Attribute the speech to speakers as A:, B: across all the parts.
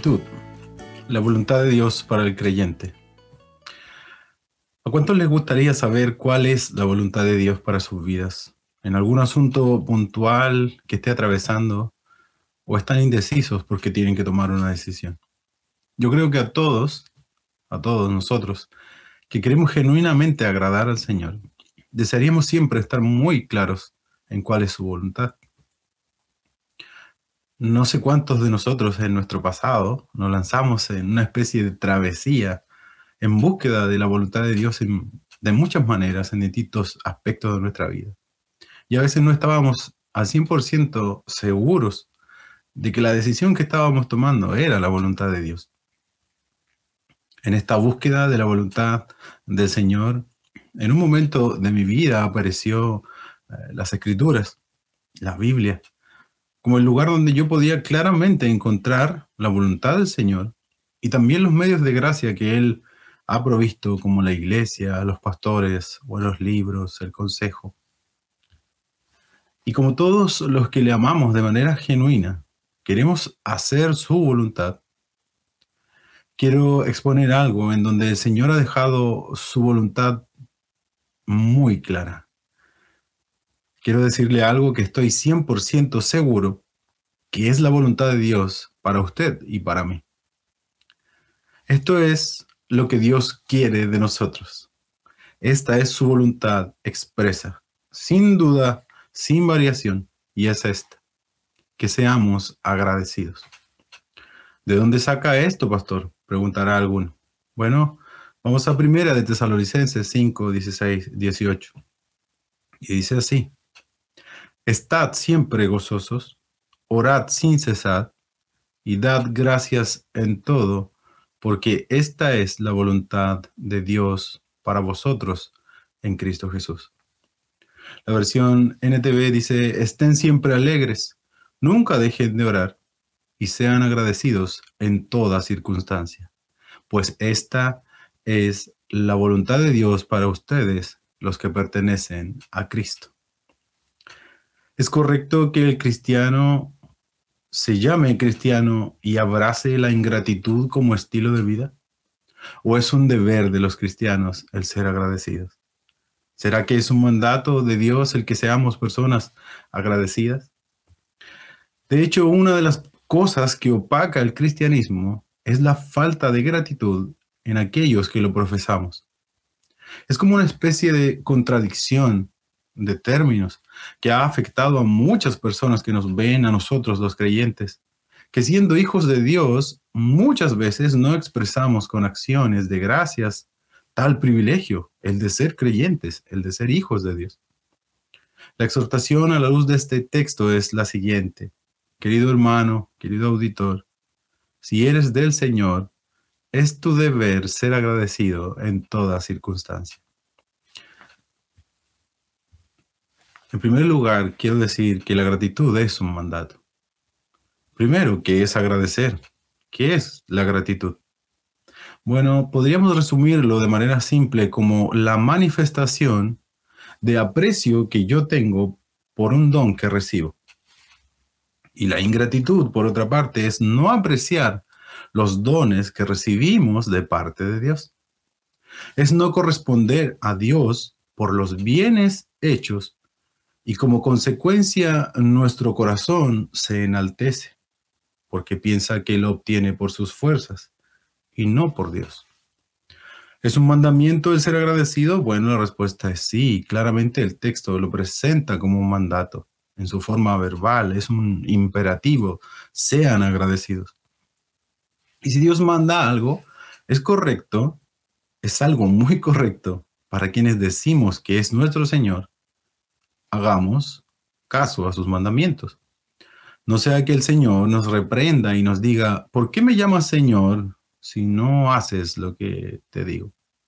A: gratitud, la voluntad de Dios para el creyente. ¿A cuántos les gustaría saber cuál es la voluntad de Dios para sus vidas? ¿En algún asunto puntual que esté atravesando o están indecisos porque tienen que tomar una decisión? Yo creo que a todos nosotros que queremos genuinamente agradar al Señor, desearíamos siempre estar muy claros en cuál es su voluntad. No sé cuántos de nosotros en nuestro pasado nos lanzamos en una especie de travesía en búsqueda de la voluntad de Dios de muchas maneras, en distintos aspectos de nuestra vida. Y a veces no estábamos al 100% seguros de que la decisión que estábamos tomando era la voluntad de Dios. En esta búsqueda de la voluntad del Señor, en un momento de mi vida apareció las Escrituras, la Biblia, como el lugar donde yo podía claramente encontrar la voluntad del Señor y también los medios de gracia que Él ha provisto, como la iglesia, los pastores, o los libros, el consejo. Y como todos los que le amamos de manera genuina, queremos hacer su voluntad, quiero exponer algo en donde el Señor ha dejado su voluntad muy clara. Quiero decirle algo que estoy 100% seguro que es la voluntad de Dios para usted y para mí. Esto es lo que Dios quiere de nosotros. Esta es su voluntad expresa, sin duda, sin variación, y es esta: que seamos agradecidos. ¿De dónde saca esto, pastor?, preguntará alguno. Bueno, vamos a Primera de Tesalonicenses 5, 16, 18. Y dice así: estad siempre gozosos, orad sin cesar, y dad gracias en todo, porque esta es la voluntad de Dios para vosotros en Cristo Jesús. La versión NTV dice: estén siempre alegres, nunca dejen de orar, y sean agradecidos en toda circunstancia, pues esta es la voluntad de Dios para ustedes, los que pertenecen a Cristo. ¿Es correcto que el cristiano se llame cristiano y abrace la ingratitud como estilo de vida? ¿O es un deber de los cristianos el ser agradecidos? ¿Será que es un mandato de Dios el que seamos personas agradecidas? De hecho, una de las cosas que opaca el cristianismo es la falta de gratitud en aquellos que lo profesamos. Es como una especie de contradicción de términos que ha afectado a muchas personas que nos ven a nosotros, los creyentes, que siendo hijos de Dios, muchas veces no expresamos con acciones de gracias tal privilegio, el de ser creyentes, el de ser hijos de Dios. La exhortación a la luz de este texto es la siguiente: querido hermano, querido auditor, si eres del Señor, es tu deber ser agradecido en toda circunstancia. En primer lugar, quiero decir que la gratitud es un mandato. Primero, ¿qué es agradecer? ¿Qué es la gratitud? Bueno, podríamos resumirlo de manera simple como la manifestación de aprecio que yo tengo por un don que recibo. Y la ingratitud, por otra parte, es no apreciar los dones que recibimos de parte de Dios. Es no corresponder a Dios por los bienes hechos y como consecuencia nuestro corazón se enaltece porque piensa que lo obtiene por sus fuerzas y no por Dios. ¿Es un mandamiento el ser agradecido? Bueno, la respuesta es sí. Claramente el texto lo presenta como un mandato. En su forma verbal es un imperativo: sean agradecidos. Y si Dios manda algo, es correcto, es algo muy correcto para quienes decimos que es nuestro Señor. Hagamos caso a sus mandamientos. No sea que el Señor nos reprenda y nos diga: ¿por qué me llamas Señor si no haces lo que te digo?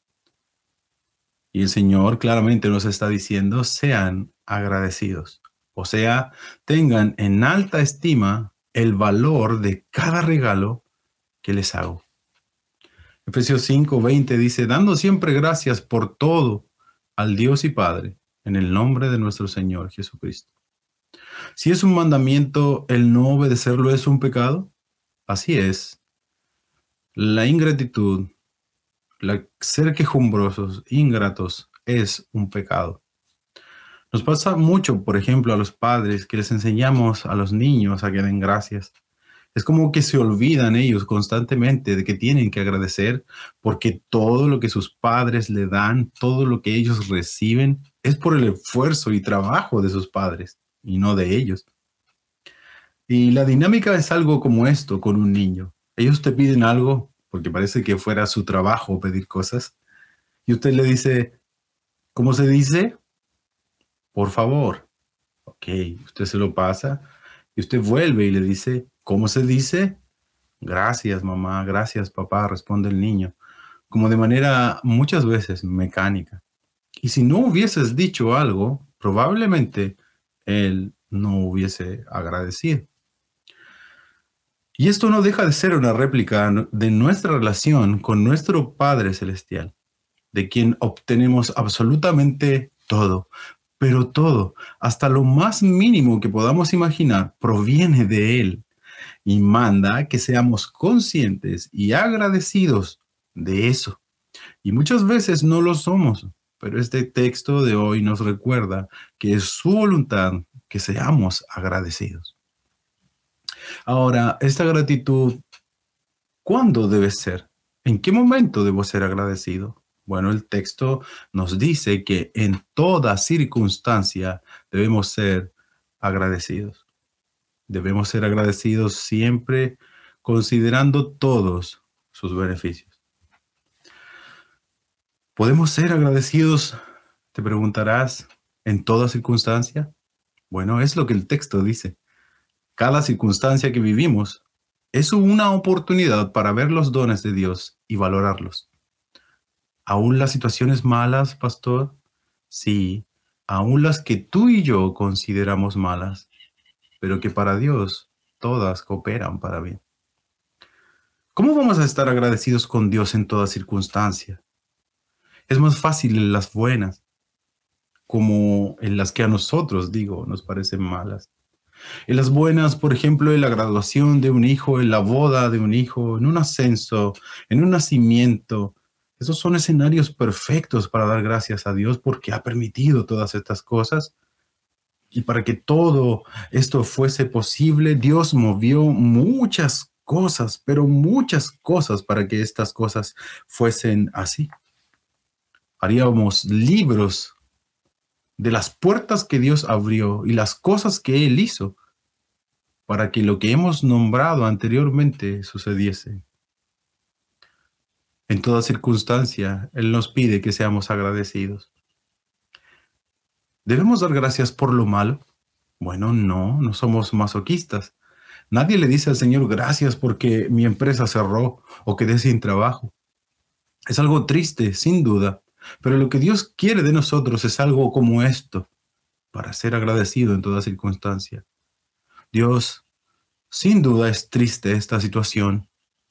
A: Y el Señor claramente nos está diciendo: sean agradecidos. O sea, tengan en alta estima el valor de cada regalo que les hago. Efesios 5:20 dice: dando siempre gracias por todo al Dios y Padre, en el nombre de nuestro Señor Jesucristo. Si es un mandamiento, ¿el no obedecerlo es un pecado? Así es. La ingratitud, ser quejumbrosos, ingratos, es un pecado. Nos pasa mucho, por ejemplo, a los padres que les enseñamos a los niños a que den gracias. Es como que se olvidan ellos constantemente de que tienen que agradecer porque todo lo que sus padres le dan, todo lo que ellos reciben, es por el esfuerzo y trabajo de sus padres y no de ellos. Y la dinámica es algo como esto con un niño. Ellos te piden algo porque parece que fuera su trabajo pedir cosas y usted le dice, ¿cómo se dice? Por favor. Ok, usted se lo pasa y usted vuelve y le dice, ¿cómo se dice? Gracias, mamá, gracias, papá, responde el niño, como de manera muchas veces mecánica. Y si no hubieses dicho algo, probablemente él no hubiese agradecido. Y esto no deja de ser una réplica de nuestra relación con nuestro Padre Celestial, de quien obtenemos absolutamente todo, pero todo, hasta lo más mínimo que podamos imaginar, proviene de Él y manda que seamos conscientes y agradecidos de eso. Y muchas veces no lo somos, pero este texto de hoy nos recuerda que es su voluntad que seamos agradecidos. Ahora, esta gratitud, ¿cuándo debe ser? ¿En qué momento debo ser agradecido? Bueno, el texto nos dice que en toda circunstancia debemos ser agradecidos. Debemos ser agradecidos siempre considerando todos sus beneficios. ¿Podemos ser agradecidos, te preguntarás, en toda circunstancia? Bueno, es lo que el texto dice. Cada circunstancia que vivimos es una oportunidad para ver los dones de Dios y valorarlos. ¿Aún las situaciones malas, pastor? Sí, aún las que tú y yo consideramos malas, pero que para Dios todas cooperan para bien. ¿Cómo vamos a estar agradecidos con Dios en toda circunstancia? Es más fácil en las buenas, como en las que a nosotros, digo, nos parecen malas. En las buenas, por ejemplo, en la graduación de un hijo, en la boda de un hijo, en un ascenso, en un nacimiento. Esos son escenarios perfectos para dar gracias a Dios porque ha permitido todas estas cosas. Y para que todo esto fuese posible, Dios movió muchas cosas, pero muchas cosas para que estas cosas fuesen así. Haríamos libros de las puertas que Dios abrió y las cosas que Él hizo para que lo que hemos nombrado anteriormente sucediese. En toda circunstancia, Él nos pide que seamos agradecidos. ¿Debemos dar gracias por lo malo? Bueno, no somos masoquistas. Nadie le dice al Señor gracias porque mi empresa cerró o quedé sin trabajo. Es algo triste, sin duda, pero lo que Dios quiere de nosotros es algo como esto, para ser agradecido en toda circunstancia. Dios, sin duda es triste esta situación,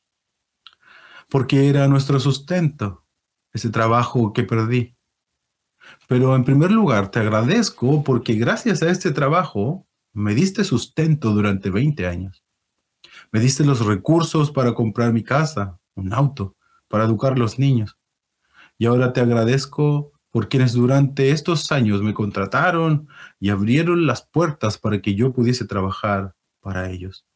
A: porque era nuestro sustento, ese trabajo que perdí. Pero en primer lugar, te agradezco porque gracias a este trabajo me diste sustento durante 20 años. Me diste los recursos para comprar mi casa, un auto, para educar a los niños. Y ahora te agradezco por quienes durante estos años me contrataron y abrieron las puertas para que yo pudiese trabajar para ellos.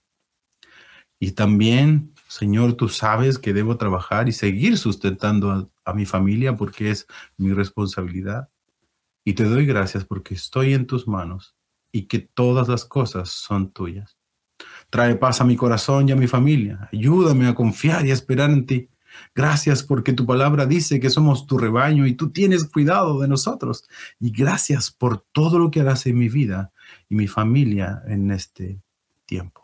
A: Y también, Señor, tú sabes que debo trabajar y seguir sustentando a mi familia porque es mi responsabilidad. Y te doy gracias porque estoy en tus manos y que todas las cosas son tuyas. Trae paz a mi corazón y a mi familia. Ayúdame a confiar y a esperar en ti. Gracias porque tu palabra dice que somos tu rebaño y tú tienes cuidado de nosotros. Y gracias por todo lo que harás en mi vida y mi familia en este tiempo.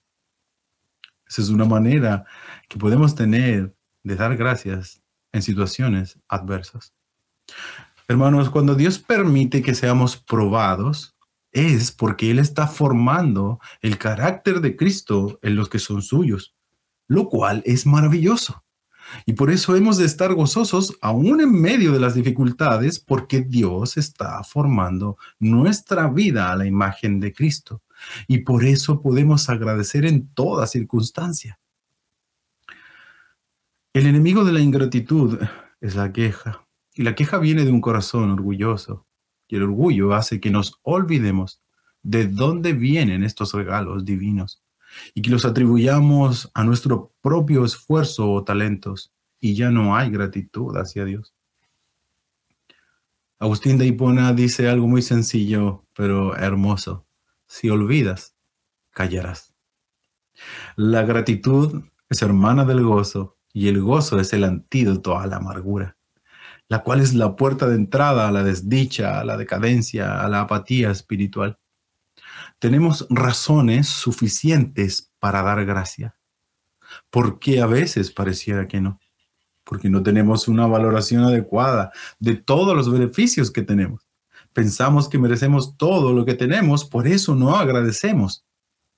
A: Esa es una manera que podemos tener de dar gracias en situaciones adversas. Hermanos, cuando Dios permite que seamos probados, es porque Él está formando el carácter de Cristo en los que son suyos, lo cual es maravilloso. Y por eso hemos de estar gozosos aún en medio de las dificultades, porque Dios está formando nuestra vida a la imagen de Cristo. Y por eso podemos agradecer en toda circunstancia. El enemigo de la ingratitud es la queja. Y la queja viene de un corazón orgulloso. Y el orgullo hace que nos olvidemos de dónde vienen estos regalos divinos y que los atribuyamos a nuestro propio esfuerzo o talentos. Y ya no hay gratitud hacia Dios. Agustín de Hipona dice algo muy sencillo, pero hermoso. Si olvidas, callarás. La gratitud es hermana del gozo y el gozo es el antídoto a la amargura, la cual es la puerta de entrada a la desdicha, a la decadencia, a la apatía espiritual. Tenemos razones suficientes para dar gracia, porque a veces pareciera que no, porque no tenemos una valoración adecuada de todos los beneficios que tenemos. Pensamos que merecemos todo lo que tenemos, por eso no agradecemos.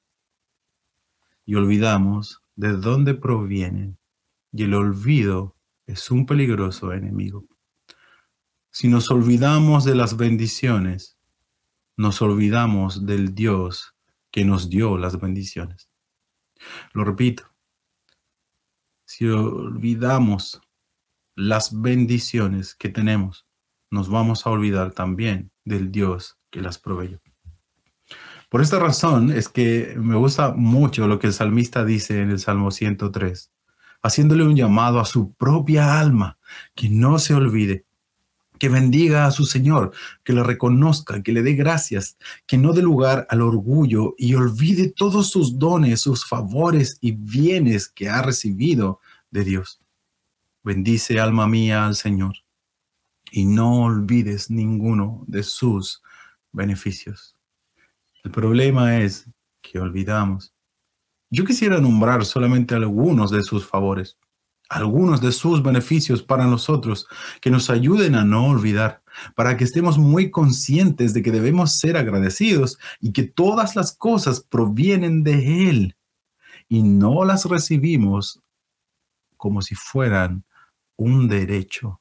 A: Y olvidamos de dónde provienen. Y el olvido es un peligroso enemigo. Si nos olvidamos de las bendiciones, nos olvidamos del Dios que nos dio las bendiciones. Lo repito, si olvidamos las bendiciones que tenemos, nos vamos a olvidar también del Dios que las proveyó. Por esta razón es que me gusta mucho lo que el salmista dice en el Salmo 103, haciéndole un llamado a su propia alma, que no se olvide, que bendiga a su Señor, que le reconozca, que le dé gracias, que no dé lugar al orgullo y olvide todos sus dones, sus favores y bienes que ha recibido de Dios. Bendice, alma mía, al Señor y no olvides ninguno de sus beneficios. El problema es que olvidamos. Yo quisiera nombrar solamente algunos de sus favores, algunos de sus beneficios para nosotros, que nos ayuden a no olvidar, para que estemos muy conscientes de que debemos ser agradecidos y que todas las cosas provienen de Él y no las recibimos como si fueran un derecho.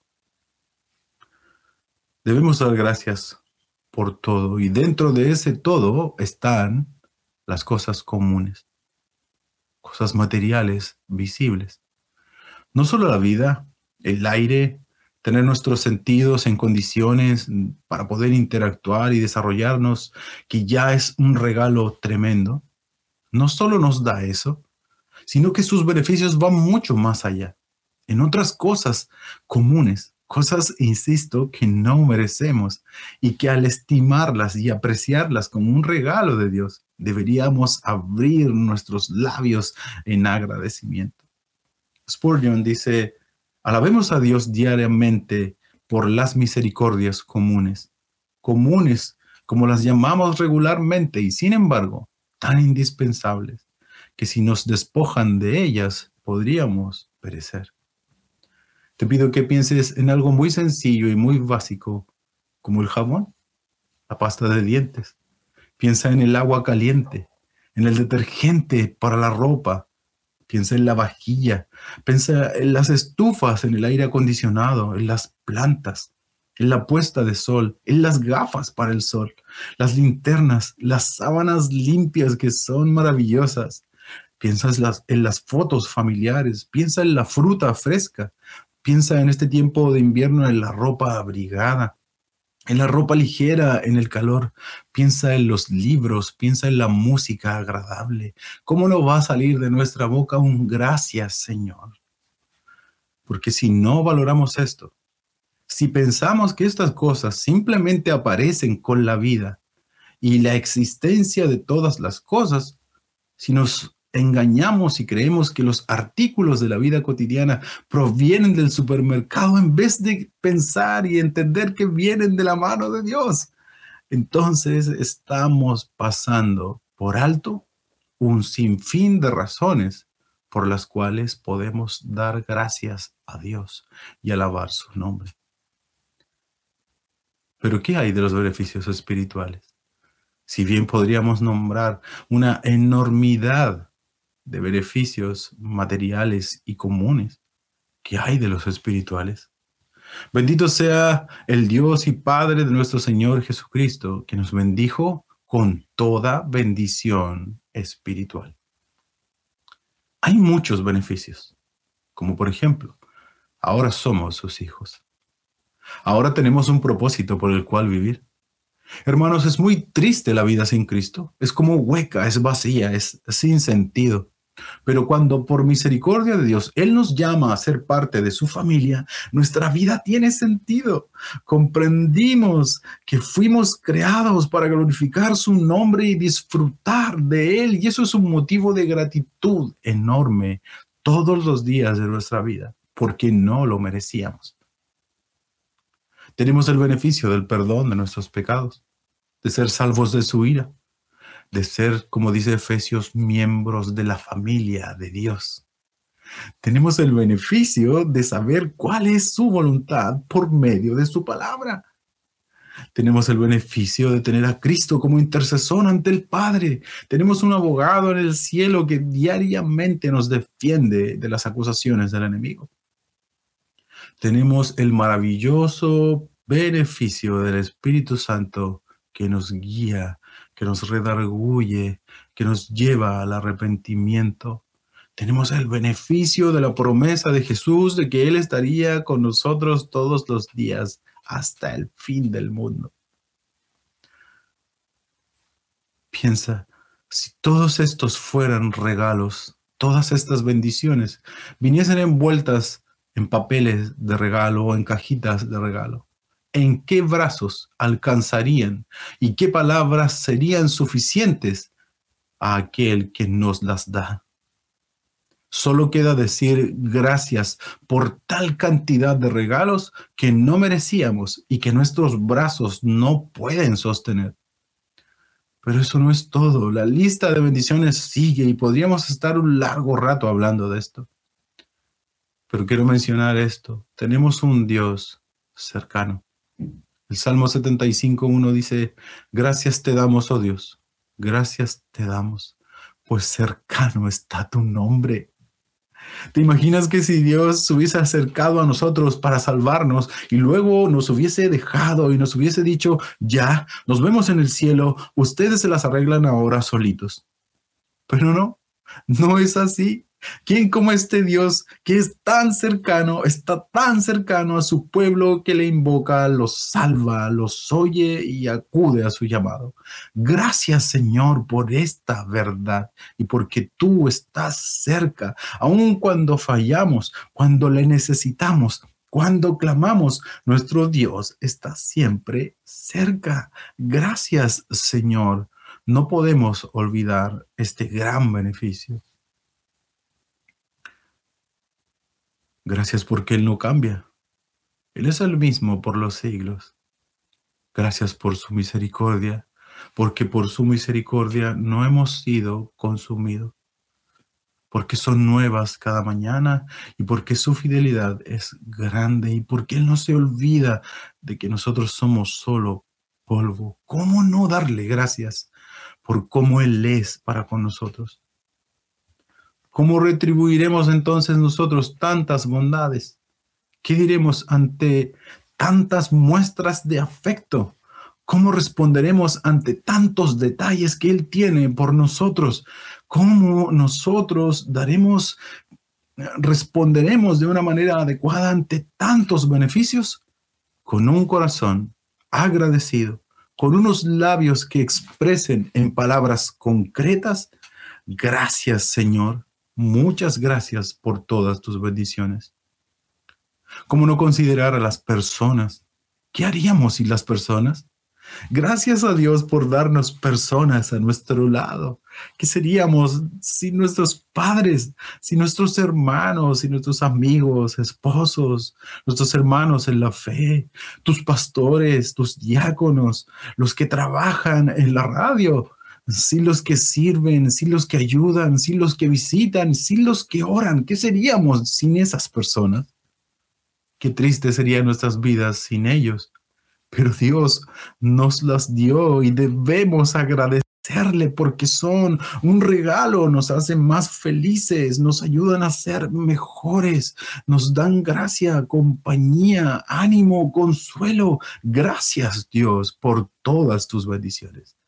A: Debemos dar gracias por todo y dentro de ese todo están las cosas comunes, cosas materiales, visibles. No solo la vida, el aire, tener nuestros sentidos en condiciones para poder interactuar y desarrollarnos, que ya es un regalo tremendo. No solo nos da eso, sino que sus beneficios van mucho más allá, en otras cosas comunes, cosas, insisto, que no merecemos y que al estimarlas y apreciarlas como un regalo de Dios, deberíamos abrir nuestros labios en agradecimiento. Spurgeon dice, alabemos a Dios diariamente por las misericordias comunes, comunes como las llamamos regularmente y sin embargo tan indispensables, que si nos despojan de ellas podríamos perecer. Te pido que pienses en algo muy sencillo y muy básico, como el jabón, la pasta de dientes. Piensa en el agua caliente, en el detergente para la ropa. Piensa en la vajilla, piensa en las estufas, en el aire acondicionado, en las plantas, en la puesta de sol, en las gafas para el sol, las linternas, las sábanas limpias que son maravillosas. Piensa en las fotos familiares, piensa en la fruta fresca, piensa en este tiempo de invierno en la ropa abrigada, en la ropa ligera, en el calor. Piensa en los libros, piensa en la música agradable. ¿Cómo no va a salir de nuestra boca un gracias, Señor? Porque si no valoramos esto, si pensamos que estas cosas simplemente aparecen con la vida y la existencia de todas las cosas, si nos engañamos y creemos que los artículos de la vida cotidiana provienen del supermercado en vez de pensar y entender que vienen de la mano de Dios, entonces estamos pasando por alto un sinfín de razones por las cuales podemos dar gracias a Dios y alabar su nombre. Pero ¿qué hay de los beneficios espirituales? Si bien podríamos nombrar una enormidad de beneficios materiales y comunes, ¿qué hay de los espirituales? Bendito sea el Dios y Padre de nuestro Señor Jesucristo, que nos bendijo con toda bendición espiritual. Hay muchos beneficios, como por ejemplo, ahora somos sus hijos. Ahora tenemos un propósito por el cual vivir. Hermanos, es muy triste la vida sin Cristo. Es como hueca, es vacía, es sin sentido. Pero cuando por misericordia de Dios Él nos llama a ser parte de su familia, nuestra vida tiene sentido. Comprendimos que fuimos creados para glorificar su nombre y disfrutar de Él. Y eso es un motivo de gratitud enorme todos los días de nuestra vida, porque no lo merecíamos. Tenemos el beneficio del perdón de nuestros pecados, de ser salvos de su ira, de ser, como dice Efesios, miembros de la familia de Dios. Tenemos el beneficio de saber cuál es su voluntad por medio de su palabra. Tenemos el beneficio de tener a Cristo como intercesor ante el Padre. Tenemos un abogado en el cielo que diariamente nos defiende de las acusaciones del enemigo. Tenemos el maravilloso beneficio del Espíritu Santo que nos guía, que nos redarguye, que nos lleva al arrepentimiento. Tenemos el beneficio de la promesa de Jesús de que Él estaría con nosotros todos los días hasta el fin del mundo. Piensa, si todos estos fueran regalos, todas estas bendiciones viniesen envueltas en papeles de regalo o en cajitas de regalo, ¿en qué brazos alcanzarían y qué palabras serían suficientes a aquel que nos las da? Solo queda decir gracias por tal cantidad de regalos que no merecíamos y que nuestros brazos no pueden sostener. Pero eso no es todo. La lista de bendiciones sigue y podríamos estar un largo rato hablando de esto. Pero quiero mencionar esto. Tenemos un Dios cercano. El Salmo 75:1 dice, gracias te damos, oh Dios, gracias te damos, pues cercano está tu nombre. ¿Te imaginas que si Dios se hubiese acercado a nosotros para salvarnos y luego nos hubiese dejado y nos hubiese dicho, ya, nos vemos en el cielo, ustedes se las arreglan ahora solitos? Pero no, no es así. ¿Quién como este Dios que es tan cercano, está tan cercano a su pueblo que le invoca, los salva, los oye y acude a su llamado? Gracias, Señor, por esta verdad y porque tú estás cerca, aun cuando fallamos, cuando le necesitamos. Cuando clamamos, nuestro Dios está siempre cerca. Gracias, Señor. No podemos olvidar este gran beneficio. Gracias porque Él no cambia. Él es el mismo por los siglos. Gracias por su misericordia, porque por su misericordia no hemos sido consumidos, porque son nuevas cada mañana y porque su fidelidad es grande y porque Él no se olvida de que nosotros somos solo polvo. ¿Cómo no darle gracias por cómo Él es para con nosotros? ¿Cómo retribuiremos entonces nosotros tantas bondades? ¿Qué diremos ante tantas muestras de afecto? ¿Cómo responderemos ante tantos detalles que Él tiene por nosotros? ¿Cómo nosotros responderemos de una manera adecuada ante tantos beneficios? Con un corazón agradecido, con unos labios que expresen en palabras concretas, gracias, Señor. Muchas gracias por todas tus bendiciones. ¿Cómo no considerar a las personas? ¿Qué haríamos sin las personas? Gracias a Dios por darnos personas a nuestro lado. ¿Qué seríamos sin nuestros padres, sin nuestros hermanos, sin nuestros amigos, esposos, nuestros hermanos en la fe, tus pastores, tus diáconos, los que trabajan en la radio? Sin los que sirven, sin los que ayudan, sin los que visitan, sin los que oran. ¿Qué seríamos sin esas personas? Qué tristes serían nuestras vidas sin ellos. Pero Dios nos las dio y debemos agradecerle porque son un regalo, nos hacen más felices, nos ayudan a ser mejores, nos dan gracia, compañía, ánimo, consuelo. Gracias, Dios, por todas tus bendiciones.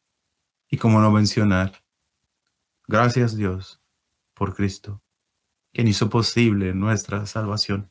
A: Y cómo no mencionar, gracias Dios por Cristo. quien hizo posible nuestra salvación.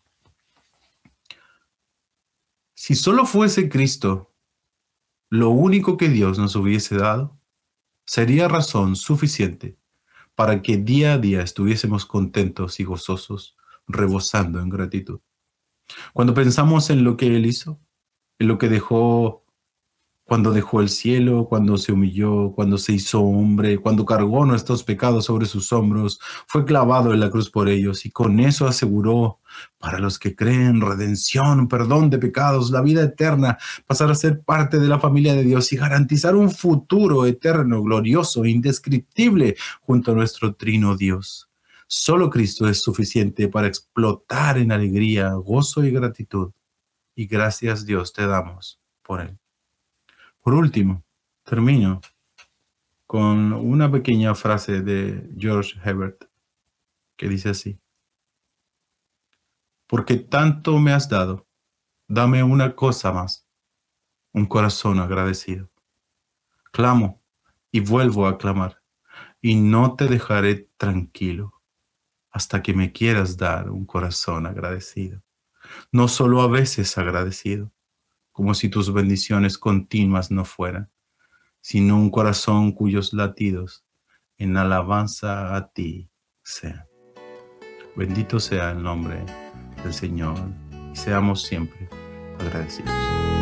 A: Si solo fuese Cristo lo único que Dios nos hubiese dado, sería razón suficiente para que día a día estuviésemos contentos y gozosos, rebosando en gratitud. Cuando pensamos en lo que Él hizo, en lo que dejó, cuando dejó el cielo, cuando se humilló, cuando se hizo hombre, cuando cargó nuestros pecados sobre sus hombros, fue clavado en la cruz por ellos y con eso aseguró para los que creen redención, perdón de pecados, la vida eterna, pasar a ser parte de la familia de Dios y garantizar un futuro eterno, glorioso, indescriptible junto a nuestro trino Dios. Solo Cristo es suficiente para explotar en alegría, gozo y gratitud. Y gracias Dios te damos por Él. Por último, termino con una pequeña frase de George Herbert que dice así: porque tanto me has dado, dame una cosa más, un corazón agradecido. Clamo y vuelvo a clamar, y no te dejaré tranquilo hasta que me quieras dar un corazón agradecido. No solo a veces agradecido, como si tus bendiciones continuas no fueran, sino un corazón cuyos latidos en alabanza a ti sean. Bendito sea el nombre del Señor y seamos siempre agradecidos.